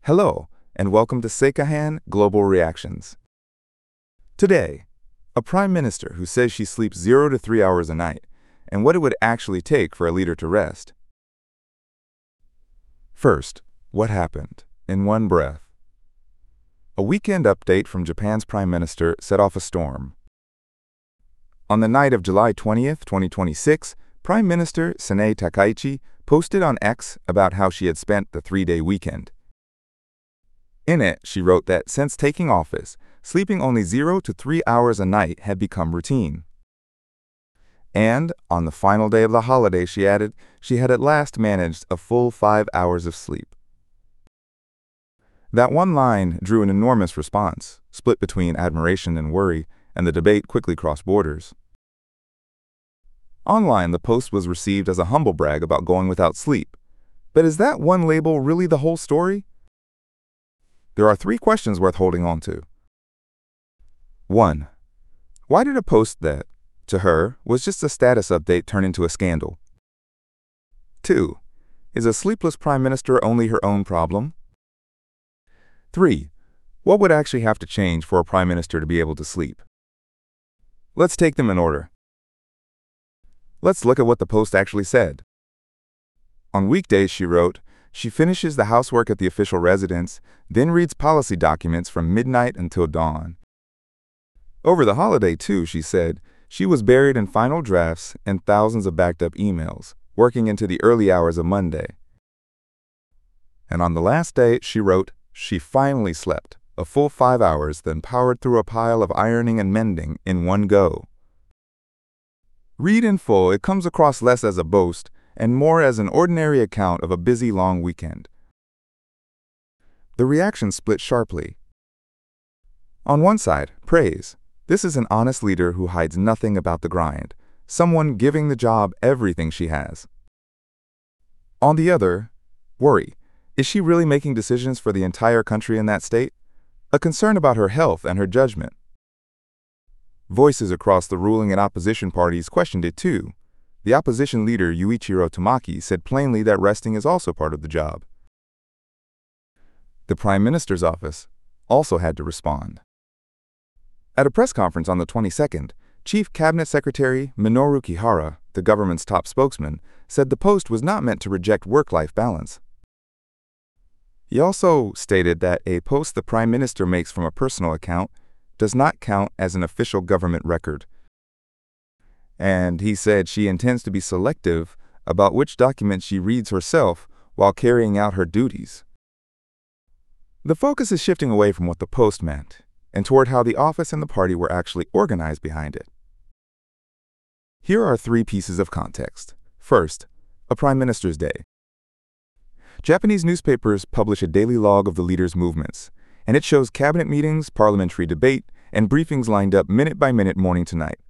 Hello, and welcome to Seikahan Global Reactions. Today, a prime minister who says she sleeps 0 to 3 hours a night, and what it would actually take for a leader to rest. First, what happened, in one breath. A weekend update from Japan's prime minister set off a storm. On the night of July 20th, 2026, Prime Minister Sanae Takaichi posted on X about how she had spent the 3-day weekend. In it, she wrote that since taking office, sleeping only 0 to 3 hours a night had become routine. And, on the final day of the holiday, she added, she had at last managed a full 5 hours of sleep. That one line drew an enormous response, split between admiration and worry, and the debate quickly crossed borders. Online, the post was received as a humble brag about going without sleep. But is that one label really the whole story? There are 3 questions worth holding on to. 1. Why did a post that, to her, was just a status update turn into a scandal? 2. Is a sleepless prime minister only her own problem? 3. What would actually have to change for a prime minister to be able to sleep? Let's take them in order. Let's look at what the post actually said. On weekdays, she wrote, she finishes the housework at the official residence, then reads policy documents from midnight until dawn. Over the holiday, too, she said, she was buried in final drafts and thousands of backed-up emails, working into the early hours of Monday. And on the last day, she wrote, she finally slept, a full 5 hours, then powered through a pile of ironing and mending in one go. Read in full, it comes across less as a boast and more as an ordinary account of a busy, long weekend. The reaction split sharply. On one side, praise. This is an honest leader who hides nothing about the grind, someone giving the job everything she has. On the other, worry. Is she really making decisions for the entire country in that state? A concern about her health and her judgment. Voices across the ruling and opposition parties questioned it too. The opposition leader Yuichiro Tamaki said plainly that resting is also part of the job. The Prime Minister's office also had to respond. At a press conference on the 22nd, Chief Cabinet Secretary Minoru Kihara, the government's top spokesman, said the post was not meant to reject work-life balance. He also stated that a post the Prime Minister makes from a personal account does not count as an official government record. And he said she intends to be selective about which documents she reads herself while carrying out her duties. The focus is shifting away from what the post meant and toward how the office and the party were actually organized behind it. Here are 3 pieces of context. First, a Prime Minister's Day. Japanese newspapers publish a daily log of the leader's movements, and it shows cabinet meetings, parliamentary debate, and briefings lined up minute by minute, morning to night.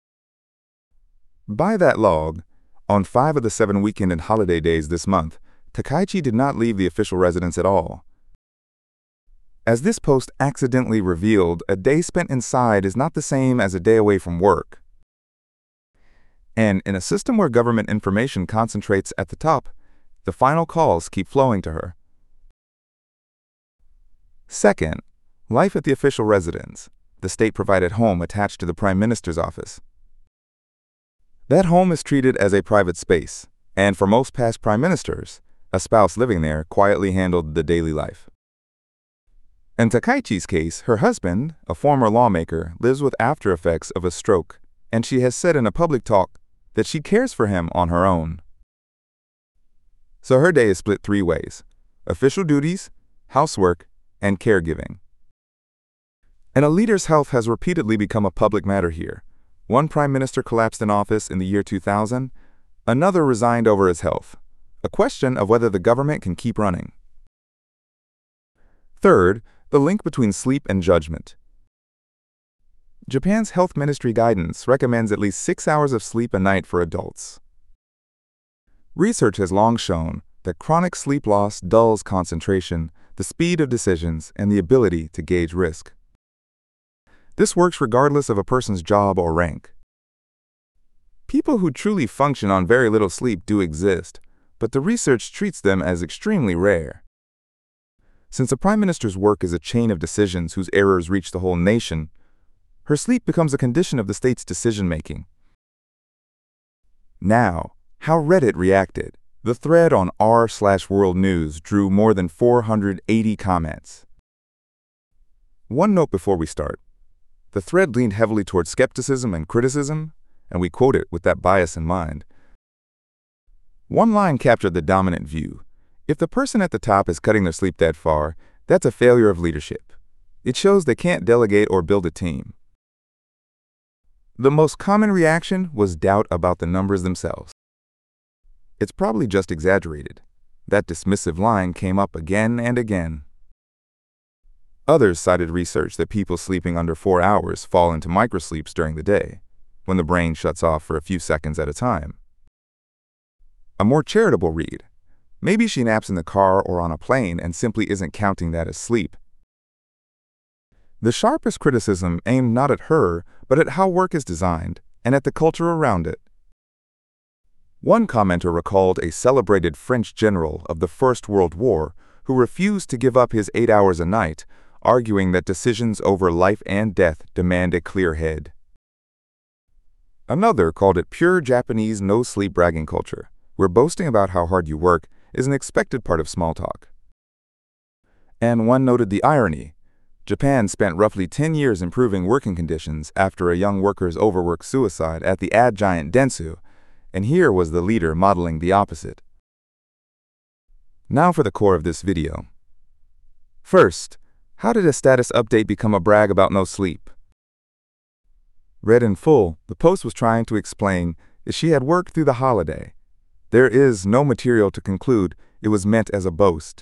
By that log, on 5 of the 7 weekend and holiday days this month, Takaichi did not leave the official residence at all. As this post accidentally revealed, a day spent inside is not the same as a day away from work. And in a system where government information concentrates at the top, the final calls keep flowing to her. Second, life at the official residence, the state-provided home attached to the Prime Minister's office. That home is treated as a private space, and for most past prime ministers, a spouse living there quietly handled the daily life. In Takaichi's case, her husband, a former lawmaker, lives with after effects of a stroke, and she has said in a public talk that she cares for him on her own. So her day is split 3 ways: official duties, housework, and caregiving. And a leader's health has repeatedly become a public matter here. One prime minister collapsed in office in the year 2000, another resigned over his health, a question of whether the government can keep running. Third, the link between sleep and judgment. Japan's health ministry guidance recommends at least 6 hours of sleep a night for adults. Research has long shown that chronic sleep loss dulls concentration, the speed of decisions, and the ability to gauge risk. This works regardless of a person's job or rank. People who truly function on very little sleep do exist, but the research treats them as extremely rare. Since a prime minister's work is a chain of decisions whose errors reach the whole nation, her sleep becomes a condition of the state's decision-making. Now, how Reddit reacted. The thread on r/World News drew more than 480 comments. One note before we start. The thread leaned heavily toward skepticism and criticism, and we quote it with that bias in mind. One line captured the dominant view. If the person at the top is cutting their sleep that far, that's a failure of leadership. It shows they can't delegate or build a team. The most common reaction was doubt about the numbers themselves. It's probably just exaggerated. That dismissive line came up again and again. Others cited research that people sleeping under 4 hours fall into microsleeps during the day, when the brain shuts off for a few seconds at a time. A more charitable read. Maybe she naps in the car or on a plane and simply isn't counting that as sleep. The sharpest criticism aimed not at her, but at how work is designed and at the culture around it. One commenter recalled a celebrated French general of the First World War who refused to give up his 8 hours a night, arguing that decisions over life and death demand a clear head. Another called it pure Japanese no-sleep bragging culture, where boasting about how hard you work is an expected part of small talk. And one noted the irony. Japan spent roughly 10 years improving working conditions after a young worker's overworked suicide at the ad giant Dentsu, and here was the leader modeling the opposite. Now for the core of this video. First, how did a status update become a brag about no sleep? Read in full, the post was trying to explain that she had worked through the holiday. There is no material to conclude it was meant as a boast.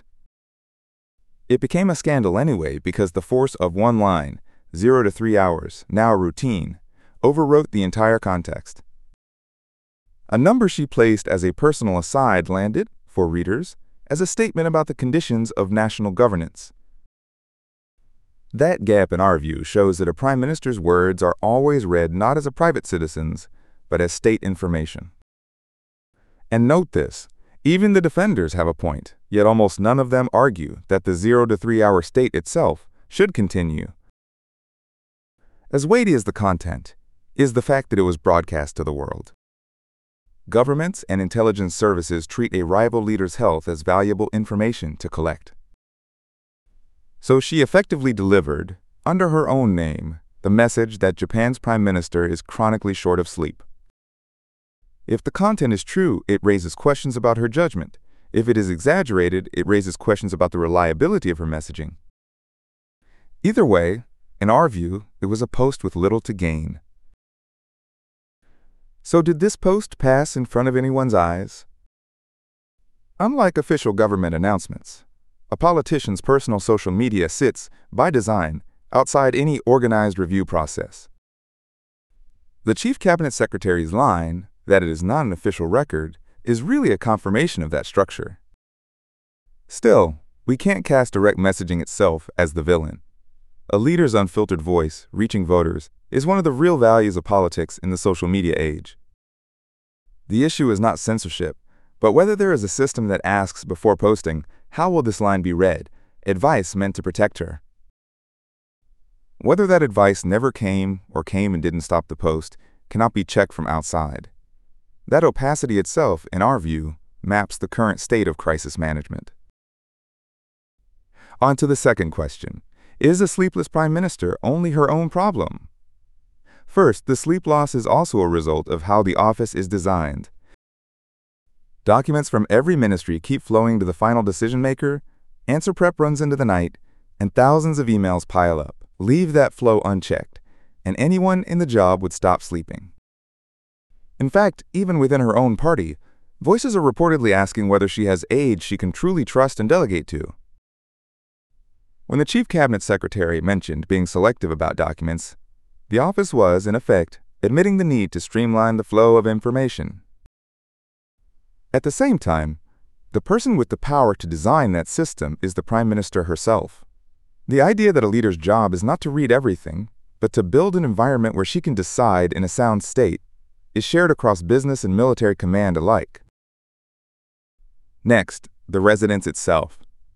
It became a scandal anyway because the force of one line, 0 to 3 hours, now routine, overwrote the entire context. A number she placed as a personal aside landed, for readers, as a statement about the conditions of national governance. That gap, in our view, shows that a prime minister's words are always read not as a private citizen's, but as state information. And note this, even the defenders have a point, yet almost none of them argue that the 0 to 3 hour state itself should continue. As weighty as the content is the fact that it was broadcast to the world. Governments and intelligence services treat a rival leader's health as valuable information to collect. So she effectively delivered, under her own name, the message that Japan's prime minister is chronically short of sleep. If the content is true, it raises questions about her judgment. If it is exaggerated, it raises questions about the reliability of her messaging. Either way, in our view, it was a post with little to gain. So did this post pass in front of anyone's eyes? Unlike official government announcements, a politician's personal social media sits, by design, outside any organized review process. The Chief Cabinet Secretary's line, that it is not an official record, is really a confirmation of that structure. Still, we can't cast direct messaging itself as the villain. A leader's unfiltered voice, reaching voters, is one of the real values of politics in the social media age. The issue is not censorship, but whether there is a system that asks before posting, how will this line be read, advice meant to protect her. Whether that advice never came or came and didn't stop the post cannot be checked from outside. That opacity itself, in our view, maps the current state of crisis management. On to the second question. Is a sleepless prime minister only her own problem? First, the sleep loss is also a result of how the office is designed. Documents from every ministry keep flowing to the final decision maker, answer prep runs into the night, and thousands of emails pile up. Leave that flow unchecked, and anyone in the job would stop sleeping. In fact, even within her own party, voices are reportedly asking whether she has aides she can truly trust and delegate to. When the Chief Cabinet Secretary mentioned being selective about documents, the office was, in effect, admitting the need to streamline the flow of information. At the same time, the person with the power to design that system is the Prime Minister herself. The idea that a leader's job is not to read everything, but to build an environment where she can decide in a sound state, is shared across business and military command alike. Next, the residence itself.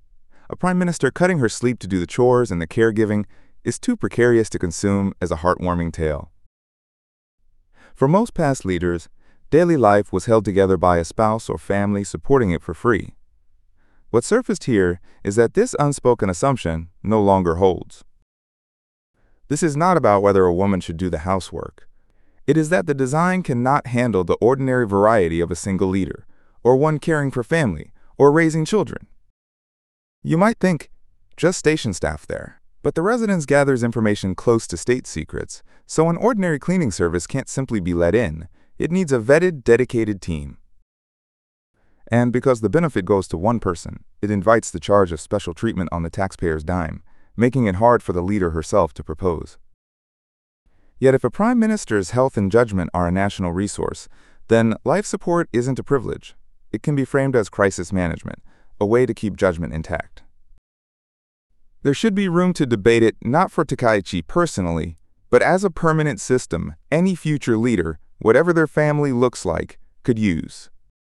a prime minister cutting her sleep to do the chores and the caregiving is too precarious to consume as a heartwarming tale. For most past leaders, daily life was held together by a spouse or family supporting it for free. What surfaced here is that this unspoken assumption no longer holds. This is not about whether a woman should do the housework. It is that the design cannot handle the ordinary variety of a single leader, or one caring for family, or raising children. You might think, just station staff there. But the residence gathers information close to state secrets, so an ordinary cleaning service can't simply be let in. It needs a vetted, dedicated team. And because the benefit goes to one person, it invites the charge of special treatment on the taxpayer's dime, making it hard for the leader herself to propose. Yet if a prime minister's health and judgment are a national resource, then life support isn't a privilege. It can be framed as crisis management, a way to keep judgment intact. There should be room to debate it not for Takaichi personally, but as a permanent system any future leader, whatever their family looks like, could use.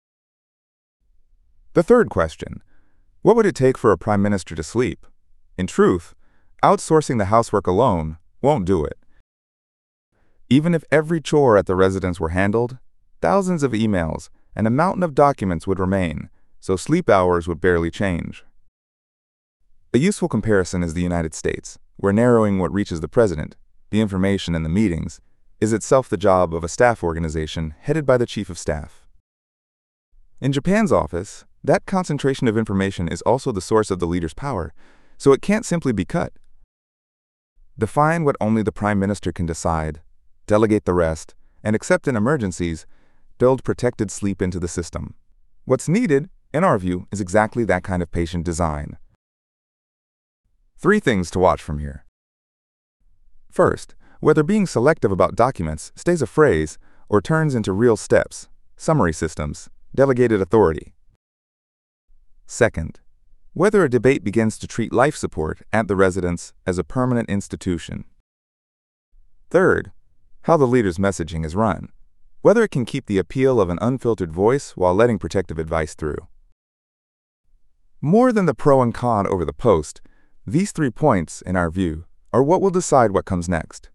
The third question: what would it take for a prime minister to sleep? In truth, outsourcing the housework alone won't do it. Even if every chore at the residence were handled, thousands of emails and a mountain of documents would remain, so sleep hours would barely change. A useful comparison is the United States, where narrowing what reaches the president, the information and the meetings, is itself the job of a staff organization headed by the chief of staff. In Japan's office, that concentration of information is also the source of the leader's power, so it can't simply be cut. Define what only the prime minister can decide, delegate the rest, and except in emergencies, build protected sleep into the system. What's needed, in our view, is exactly that kind of patient design. 3 things to watch from here. First, whether being selective about documents stays a phrase or turns into real steps, summary systems, delegated authority. Second, whether a debate begins to treat life support at the residence as a permanent institution. Third, how the leader's messaging is run, whether it can keep the appeal of an unfiltered voice while letting protective advice through. More than the pro and con over the post, these 3 points, in our view, are what will decide what comes next.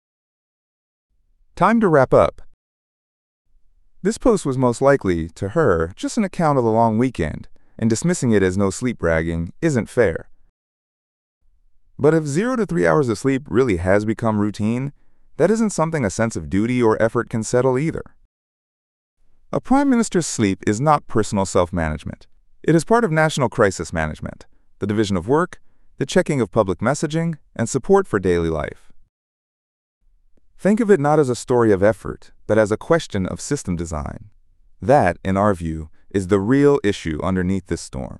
Time to wrap up. This post was most likely, to her, just an account of the long weekend, and dismissing it as no sleep bragging isn't fair. But if 0 to 3 hours of sleep really has become routine, that isn't something a sense of duty or effort can settle either. A prime minister's sleep is not personal self-management. It is part of national crisis management, the division of work, the checking of public messaging, and support for daily life. Think of it not as a story of effort, but as a question of system design. That, in our view, is the real issue underneath this storm.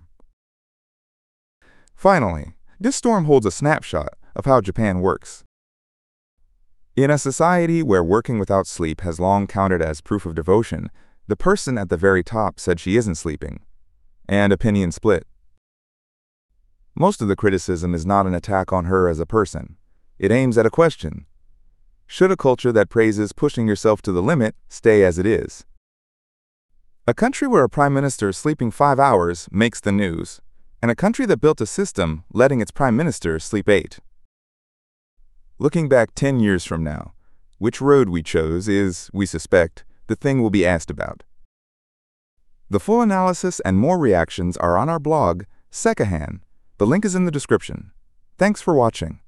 Finally, this storm holds a snapshot of how Japan works. In a society where working without sleep has long counted as proof of devotion, the person at the very top said she isn't sleeping, and opinions split. Most of the criticism is not an attack on her as a person. It aims at a question: should a culture that praises pushing yourself to the limit stay as it is? A country where a prime minister is sleeping 5 hours makes the news, and a country that built a system letting its prime minister sleep 8. Looking back 10 years from now, which road we chose is, we suspect, the thing we'll be asked about. The full analysis and more reactions are on our blog, Sekahan. The link is in the description. Thanks for watching.